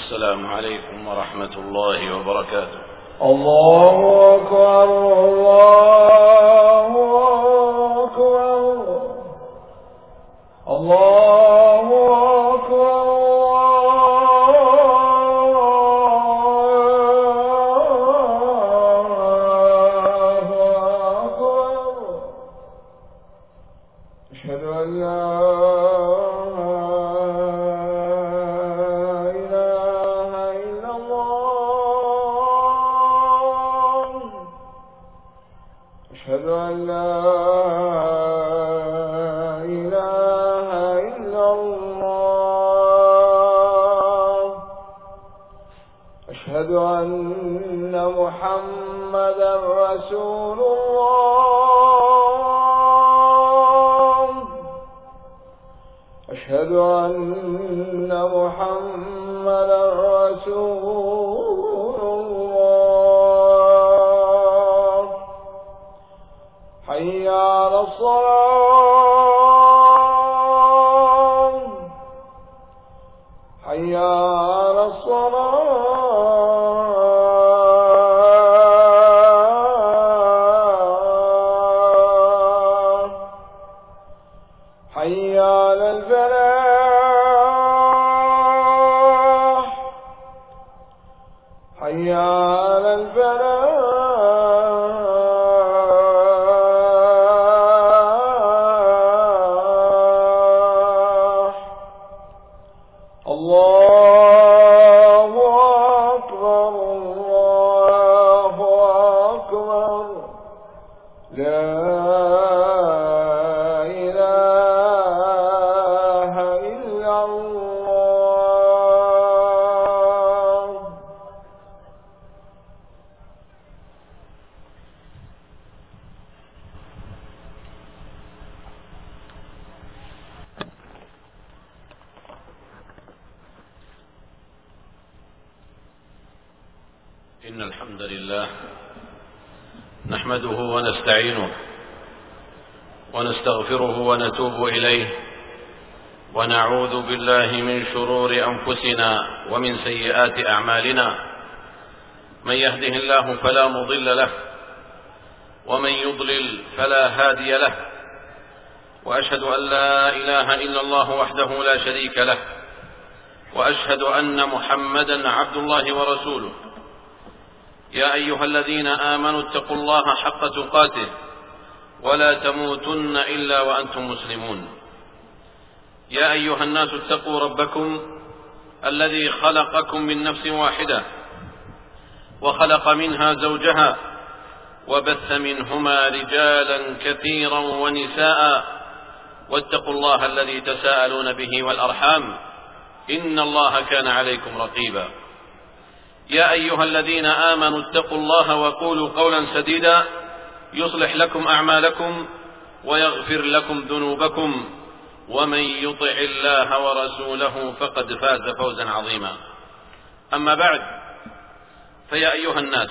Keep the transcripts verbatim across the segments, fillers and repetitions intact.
السلام عليكم ورحمة الله وبركاته. الله أكبر الله أكبر الله أكبر رسول الله أشهد أن محمدا رسول الله حي على الصلاة حي على الصلاة إن الحمد لله نحمده ونستعينه ونستغفره ونتوب إليه ونعوذ بالله من شرور أنفسنا ومن سيئات أعمالنا من يهده الله فلا مضل له ومن يضلل فلا هادي له وأشهد أن لا إله إلا الله وحده لا شريك له وأشهد أن محمدا عبد الله ورسوله يا أيها الذين آمنوا اتقوا الله حق تقاته ولا تموتن إلا وأنتم مسلمون يا أيها الناس اتقوا ربكم الذي خلقكم من نفس واحدة وخلق منها زوجها وبث منهما رجالا كثيرا ونساء واتقوا الله الذي تساءلون به والأرحام إن الله كان عليكم رقيبا يا أيها الذين آمنوا اتقوا الله وقولوا قولا سديدا يصلح لكم أعمالكم ويغفر لكم ذنوبكم ومن يطع الله ورسوله فقد فاز فوزا عظيما أما بعد فيا أيها الناس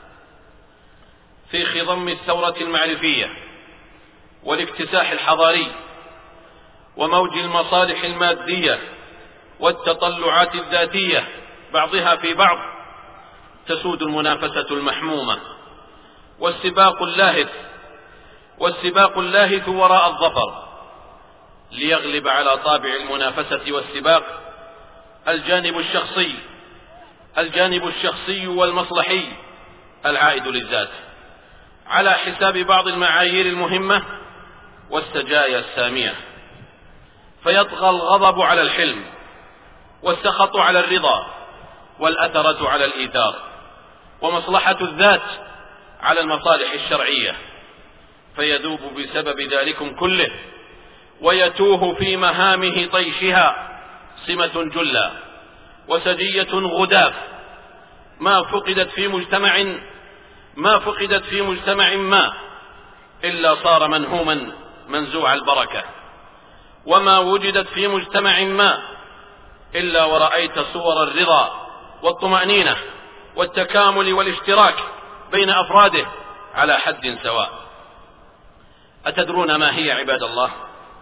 في خضم الثورة المعرفية والاكتساح الحضاري وموج المصالح المادية والتطلعات الذاتية بعضها في بعض تسود المنافسة المحمومة والسباق اللاهث والسباق اللاهث وراء الظفر ليغلب على طابع المنافسة والسباق الجانب الشخصي الجانب الشخصي والمصلحي العائد للذات على حساب بعض المعايير المهمة والسجايا السامية، فيطغى الغضب على الحلم والسخط على الرضا والأثرة على الإيثار ومصلحة الذات على المصالح الشرعية، فيذوب بسبب ذلكم كله ويتوه في مهامه طيشها سمة جلة وسجية غداف ما فقدت في مجتمع ما فقدت في مجتمع ما إلا صار منهوما منزوع البركة، وما وجدت في مجتمع ما إلا ورأيت صور الرضا والطمأنينة والتكامل والاشتراك بين أفراده على حد سواء. أتدرون ما هي عباد الله؟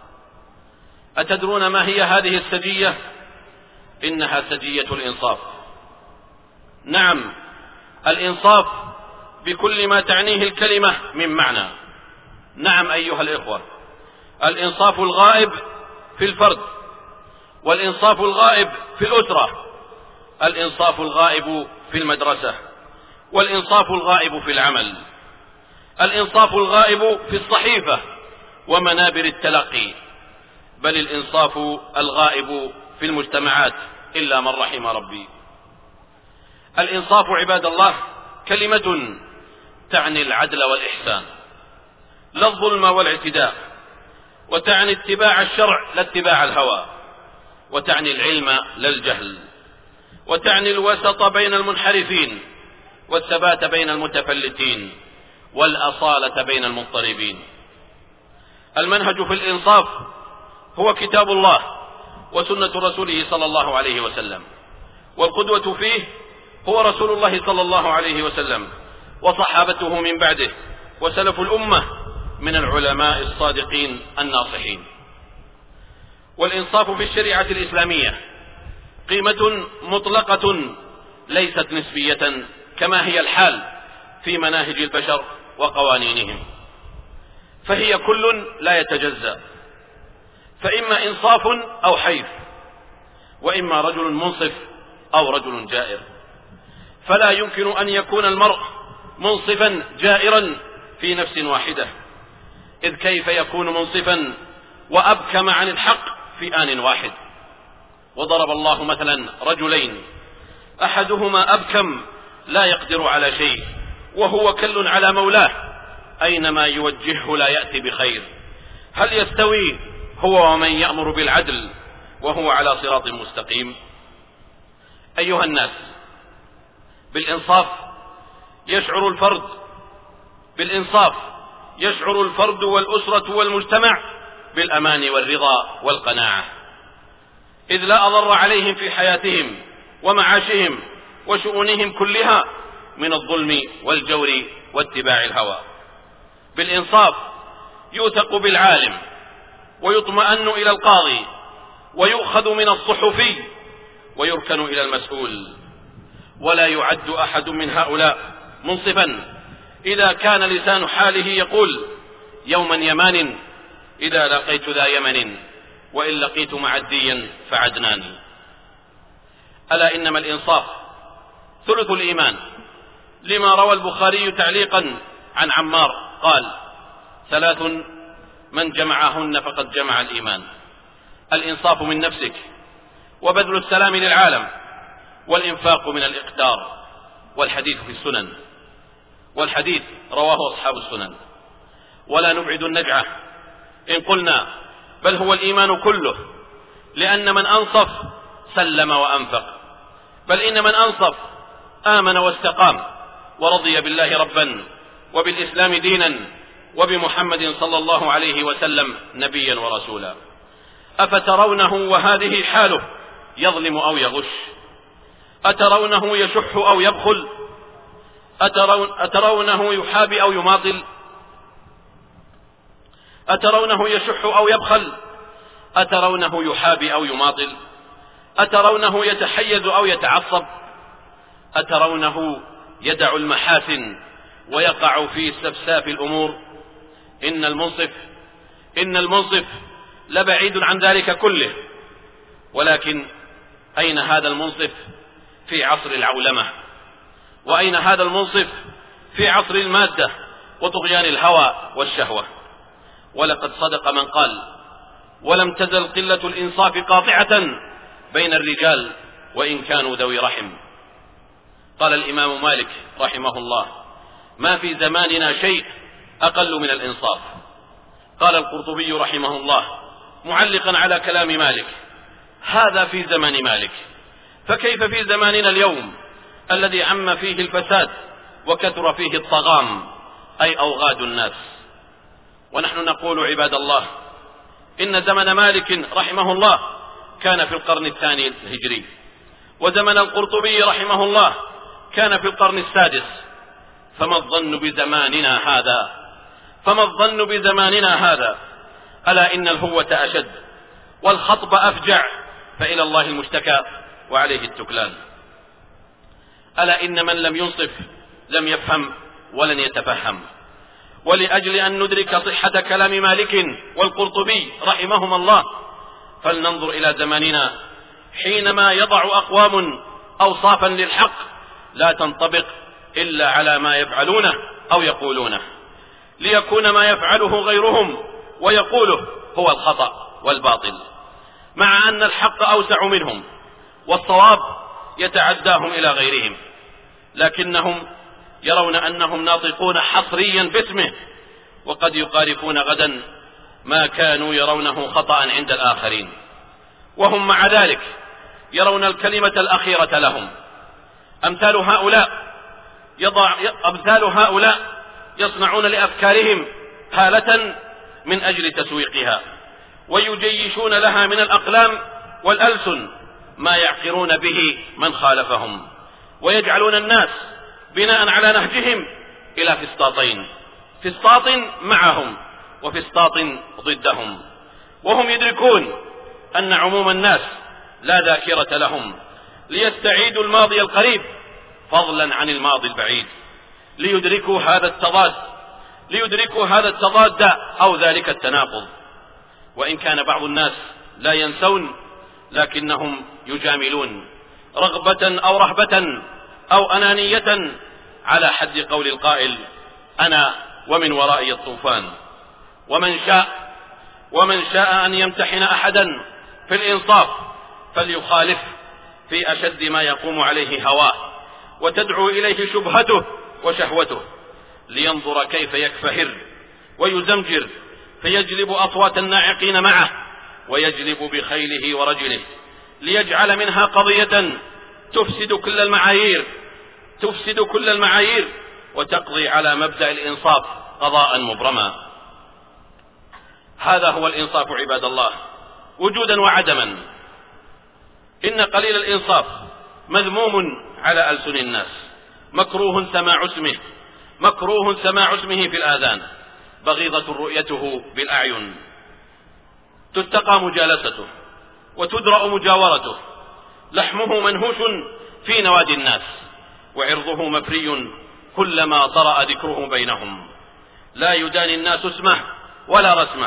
أتدرون ما هي هذه السجية؟ إنها سجية الإنصاف نعم، الإنصاف بكل ما تعنيه الكلمة من معنى. نعم أيها الإخوة، الإنصاف الغائب في الفرد، والإنصاف الغائب في الأسرة، الإنصاف الغائب في المدرسة، والإنصاف الغائب في العمل، الإنصاف الغائب في الصحيفة ومنابر التلقي، بل الإنصاف الغائب في المجتمعات إلا من رحم ربي. الإنصاف عباد الله كلمة تعني العدل والإحسان، لا الظلم والاعتداء، وتعني اتباع الشرع لا اتباع الهوى، وتعني العلم لا الجهل، وتعني الوسط بين المنحرفين، والثبات بين المتفلتين، والأصالة بين المضطربين. المنهج في الإنصاف هو كتاب الله وسنة رسوله صلى الله عليه وسلم، والقدوة فيه هو رسول الله صلى الله عليه وسلم وصحابته من بعده وسلف الأمة من العلماء الصادقين الناصحين. والإنصاف في الشريعة الإسلامية قيمة مطلقة ليست نسبية كما هي الحال في مناهج البشر وقوانينهم، فهي كل لا يتجزأ، فإما إنصاف أو حيف، وإما رجل منصف أو رجل جائر، فلا يمكن أن يكون المرء منصفا جائرا في نفس واحدة، إذ كيف يكون منصفا وأبكم عن الحق في آن واحد؟ وضرب الله مثلا رجلين أحدهما أبكم لا يقدر على شيء وهو كل على مولاه أينما يوجهه لا يأتي بخير، هل يستوي هو ومن يأمر بالعدل وهو على صراط مستقيم؟ أيها الناس، بالإنصاف يشعر الفرد بالإنصاف يشعر الفرد والأسرة والمجتمع بالأمان والرضا والقناعة، إذ لا أضر عليهم في حياتهم ومعاشهم وشؤونهم كلها من الظلم والجور واتباع الهوى. بالإنصاف يوثق بالعالم ويطمئن إلى القاضي ويؤخذ من الصحفي ويركن إلى المسؤول، ولا يعد أحد من هؤلاء منصفا إذا كان لسان حاله يقول يوما يمان إذا لقيت ذا يمن وإن لقيت معديا فعدنان. ألا إنما الإنصاف ثلث الإيمان، لما روى البخاري تعليقا عن عمار قال: ثلاث من جمعهن فقد جمع الإيمان: الإنصاف من نفسك، وبذل السلام للعالم، والإنفاق من الإقدار. والحديث في السنن، والحديث رواه أصحاب السنن. ولا نبعد النجعة إن قلنا بل هو الإيمان كله، لأن من أنصف سلم وأنفق، بل إن من أنصف آمن واستقام ورضي بالله ربا وبالإسلام دينا وبمحمد صلى الله عليه وسلم نبيا ورسولا. أفترونه وهذه حاله يظلم أو يغش؟ أترونه يشح أو يبخل؟ أترون أترونه يحابي أو يماطل؟ أترونه يشح أو يبخل؟ أترونه يحابي أو يماطل؟ أترونه يتحيز أو يتعصب؟ أترونه يدع المحاسن ويقع في سفساف الأمور؟ إن المنصف إن المنصف لبعيد عن ذلك كله. ولكن أين هذا المنصف في عصر العولمة؟ وأين هذا المنصف في عصر المادة وطغيان الهوى والشهوة؟ ولقد صدق من قال: ولم تزل قلة الإنصاف قاطعة بين الرجال وإن كانوا ذوي رحم. قال الإمام مالك رحمه الله: ما في زماننا شيء أقل من الإنصاف. قال القرطبي رحمه الله معلقا على كلام مالك: هذا في زمن مالك، فكيف في زماننا اليوم الذي عم فيه الفساد وكثر فيه الطغام، أي أوغاد الناس؟ ونحن نقول عباد الله إن زمن مالك رحمه الله كان في القرن الثاني الهجري، وزمن القرطبي رحمه الله كان في القرن السادس، فما الظن بزماننا هذا فما الظن بزماننا هذا ألا إن الهوة أشد والخطب أفجع، فإلى الله المشتكى وعليه التكلان. ألا إن من لم ينصف لم يفهم ولن يتفهم. ولأجل أن ندرك صحة كلام مالك والقرطبي رحمهما الله فلننظر إلى زماننا حينما يضع أقوام أوصافا للحق لا تنطبق إلا على ما يفعلونه أو يقولونه، ليكون ما يفعله غيرهم ويقوله هو الخطأ والباطل، مع أن الحق أوسع منهم والصواب يتعداهم إلى غيرهم، لكنهم يرون أنهم ناطقون حصريا باسمه، وقد يقارفون غدا ما كانوا يرونه خطأ عند الآخرين، وهم مع ذلك يرون الكلمة الأخيرة لهم. أمثال هؤلاء يضع أمثال هؤلاء يصنعون لأفكارهم هالة من أجل تسويقها، ويجيشون لها من الأقلام والألسن ما يعقرون به من خالفهم، ويجعلون الناس بناء على نهجهم إلى فسطاطين، فسطاط معهم وفسطاط ضدهم، وهم يدركون أن عموم الناس لا ذاكرة لهم، ليستعيدوا الماضي القريب فضلا عن الماضي البعيد، ليدركوا هذا التضاد ليدركوا هذا التضاد أو ذلك التناقض. وإن كان بعض الناس لا ينسون لكنهم يجاملون رغبة أو رهبة أو أنانية، على حد قول القائل: أنا ومن ورائي الطوفان. ومن شاء ومن شاء أن يمتحن أحدا في الإنصاف فليخالف في أشد ما يقوم عليه هواه وتدعو إليه شبهته وشهوته، لينظر كيف يكفهر ويزمجر فيجلب أصوات الناعقين معه ويجلب بخيله ورجله، ليجعل منها قضية تفسد كل المعايير تفسد كل المعايير وتقضي على مبدأ الإنصاف قضاء مبرما. هذا هو الإنصاف عباد الله، وجودا وعدما. إن قليل الإنصاف مذموم على ألسن الناس، مكروه سماع اسمه مكروه سماع اسمه في الآذان، بغيضة رؤيته بالأعين، تتقى مجالسته وتدرأ مجاورته، لحمه منهوش في نوادي الناس، وعرضه مفري كلما طرأ ذكره بينهم، لا يداني الناس اسمه ولا رسمه،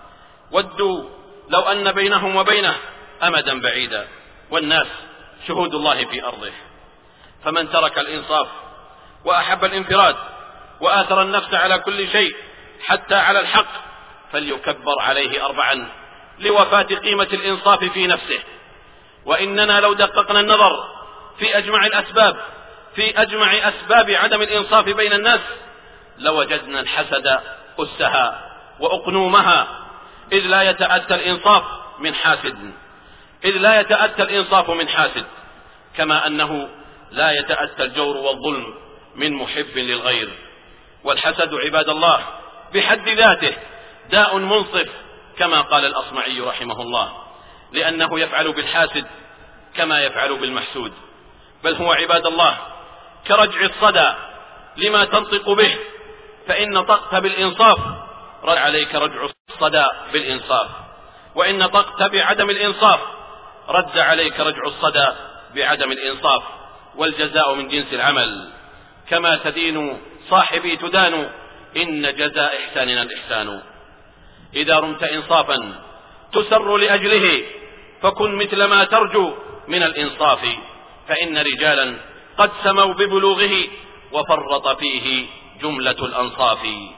ودوا لو أن بينهم وبينه أمدا بعيدا، والناس شهود الله في أرضه. فمن ترك الإنصاف وأحب الانفراد وآثر النفس على كل شيء حتى على الحق فليكبر عليه أربعا لوفاة قيمة الإنصاف في نفسه. وإننا لو دققنا النظر في أجمع الأسباب في أجمع أسباب عدم الإنصاف بين الناس لوجدنا الحسد أسها وأقنومها، إذ لا يتأتى الإنصاف من حاسد إذ لا يتأتى الإنصاف من حاسد كما أنه لا يتأتى الجور والظلم من محب للغير. والحسد عباد الله بحد ذاته داء منصف كما قال الأصمعي رحمه الله، لأنه يفعل بالحاسد كما يفعل بالمحسود، بل هو عباد الله كرجع الصدى لما تنطق به، فإن نطقت بالإنصاف رد عليك رجع الصدى بالإنصاف، وإن نطقت بعدم الإنصاف رد عليك رجع الصدى بعدم الإنصاف، والجزاء من جنس العمل، كما تدين صاحبي تدان، إن جزاء إحساننا الإحسان. إذا رمت إنصافا تسر لأجله فكن مثل ما ترجو من الإنصاف، فإن رجالا قد سموا ببلوغه وفرط فيه جملة الأنصاف.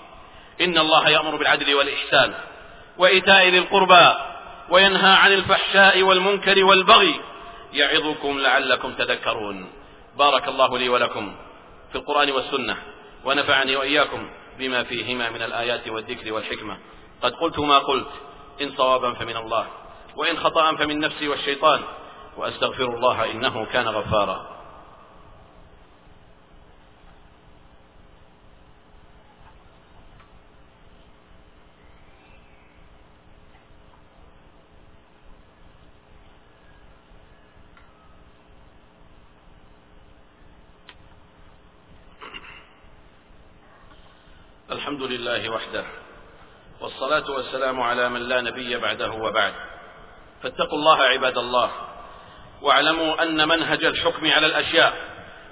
إن الله يأمر بالعدل والإحسان وإيتاء ذي القربى وينهى عن الفحشاء والمنكر والبغي يعظكم لعلكم تذكرون. بارك الله لي ولكم في القرآن والسنة، ونفعني وإياكم بما فيهما من الآيات والذكر والحكمة. قد قلت ما قلت، إن صوابا فمن الله وإن خطأ فمن نفسي والشيطان، وأستغفر الله إنه كان غفارا. الحمد لله وحده، والصلاة والسلام على من لا نبي بعده وبعد. فاتقوا الله عباد الله، واعلموا أن منهج الحكم على الأشياء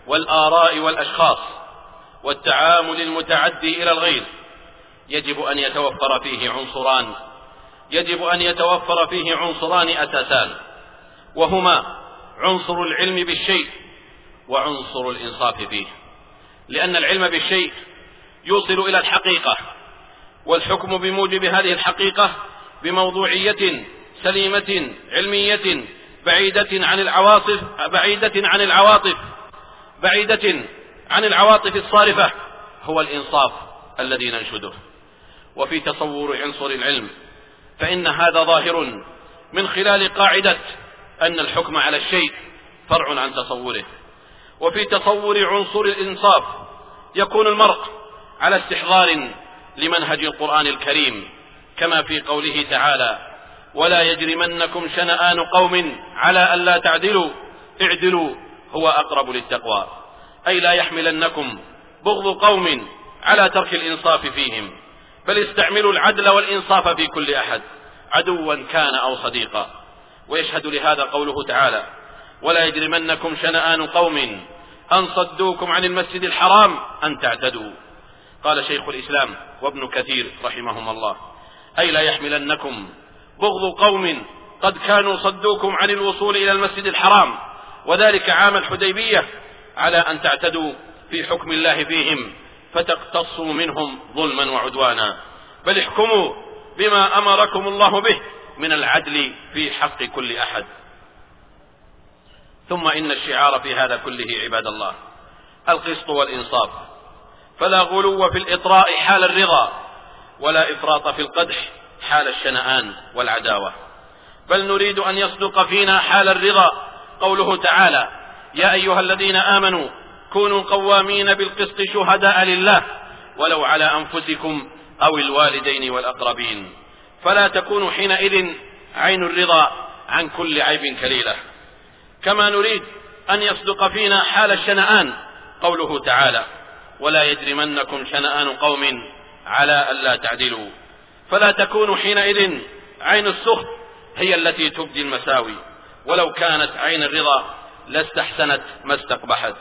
والآراء والأشخاص والتعامل المتعدي إلى الغير يجب أن يتوفر فيه عنصران يجب أن يتوفر فيه عنصران أساسان، وهما عنصر العلم بالشيء وعنصر الإنصاف فيه، لأن العلم بالشيء يوصل إلى الحقيقة، والحكم بموجب هذه الحقيقة بموضوعية سليمة علمية بعيدة عن العواطف بعيدة عن العواطف بعيدة عن العواطف الصارفة هو الإنصاف الذي ننشده. وفي تصور عنصر العلم فإن هذا ظاهر من خلال قاعدة أن الحكم على الشيء فرع عن تصوره. وفي تصور عنصر الإنصاف يكون المرء على استحضار لمنهج القرآن الكريم، كما في قوله تعالى: ولا يجرمنكم شنآن قوم على ألا تعدلوا اعدلوا هو أقرب للتقوى، أي لا يحملنكم بغض قوم على ترك الإنصاف فيهم، بل استعملوا العدل والإنصاف في كل أحد عدوا كان أو صديقا. ويشهد لهذا قوله تعالى: ولا يجرمنكم شنآن قوم أن صدوكم عن المسجد الحرام أن تعتدوا. قال شيخ الإسلام وابن كثير رحمهما الله: أي لا يحملنكم بغض قوم قد كانوا صدوكم عن الوصول إلى المسجد الحرام، وذلك عام الحديبية، على أن تعتدوا في حكم الله فيهم فتقتصوا منهم ظلما وعدوانا، بل احكموا بما أمركم الله به من العدل في حق كل أحد. ثم إن الشعار في هذا كله عباد الله القسط والإنصاف، فلا غلو في الإطراء حال الرضا، ولا إفراط في القدح حال الشنآن والعداوة، بل نريد أن يصدق فينا حال الرضا قوله تعالى: يا أيها الذين آمنوا كونوا قوامين بالقسط شهداء لله ولو على أنفسكم أو الوالدين والأقربين، فلا تكونوا حينئذ عين الرضا عن كل عيب كليلة. كما نريد أن يصدق فينا حال الشنآن قوله تعالى: ولا يجرمنكم شنآن قوم على ألا تعدلوا، فلا تكونوا حينئذ عين السخط هي التي تبدي المساوي، ولو كانت عين الرضا لاستحسنت ما استقبحت.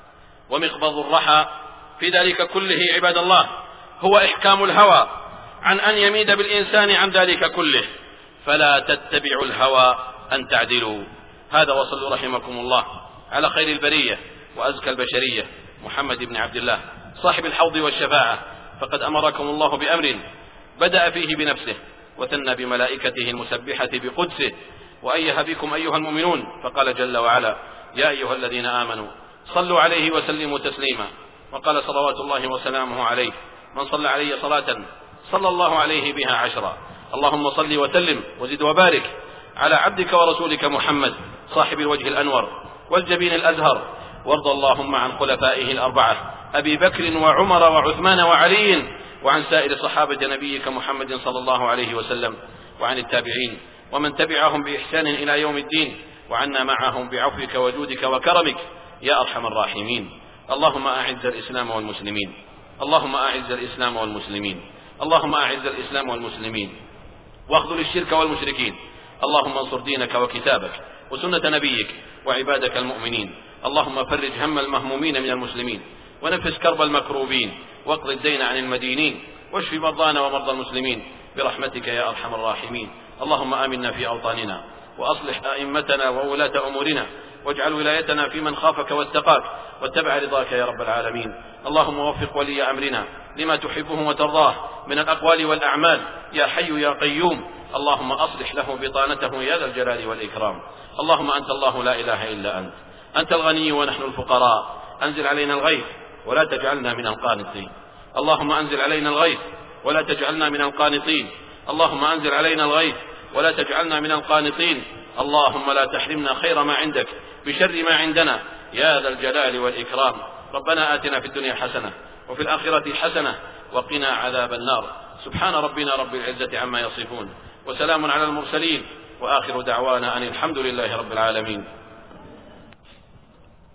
ومقبض الرحى في ذلك كله عباد الله هو إحكام الهوى عن أن يميد بالإنسان عن ذلك كله، فلا تتبعوا الهوى أن تعدلوا. هذا وصلوا رحمكم الله على خير البرية وأزكى البشرية محمد بن عبد الله صاحب الحوض والشفاعة، فقد أمركم الله بأمر بدأ فيه بنفسه وثنى بملائكته المسبحة بقدسه، وأيه بكم أيها المؤمنون، فقال جل وعلا: يا أيها الذين آمنوا صلوا عليه وسلموا تسليما. وقال صلوات الله وسلامه عليه: من صلى علي صلاة صلى الله عليه بها عشرا. اللهم صل وسلم وزد وبارك على عبدك ورسولك محمد صاحب الوجه الأنور والجبين الأزهر، وارض اللهم عن خلفائه الأربعة أبي بكر وعمر وعثمان وعلي، وعن سائر صحابة نبيك محمد صلى الله عليه وسلم، وعن التابعين ومن تبعهم بإحسان إلى يوم الدين، وعنا معهم بعفوك وجودك وكرمك يا أرحم الراحمين. اللهم أعز الإسلام والمسلمين اللهم أعز الإسلام والمسلمين اللهم أعز الإسلام والمسلمين واخذل الشرك والمشركين. اللهم انصر دينك وكتابك وسنة نبيك وعبادك المؤمنين. اللهم فرج هم المهمومين من المسلمين، ونفس كرب المكروبين، واقض الدين عن المدينين، واشف مرضانا ومرضى المسلمين برحمتك يا أرحم الراحمين. اللهم آمنا في أوطاننا، وأصلح أئمتنا وولاة أمورنا، واجعل ولايتنا في من خافك واتقاك واتبع رضاك يا رب العالمين. اللهم وفق ولي أمرنا لما تحبه وترضاه من الأقوال والأعمال يا حي يا قيوم. اللهم أصلح له بطانته يا ذا الجلال والإكرام. اللهم أنت الله لا إله إلا أنت، أنت الغني ونحن الفقراء. أنزل علينا الغيث ولا تجعلنا من القانطين. اللهم أنزل علينا الغيث ولا تجعلنا من القانطين. اللهم أنزل علينا الغيث ولا تجعلنا من القانطين. اللهم لا تحرمنا خير ما عندك بشر ما عندنا يا ذا الجلال والإكرام. ربنا آتنا في الدنيا حسنة وفي الآخرة حسنة وقنا عذاب النار. سبحان ربنا رب العزة عما يصفون، وسلام على المرسلين، وآخر دعوانا أن الحمد لله رب العالمين.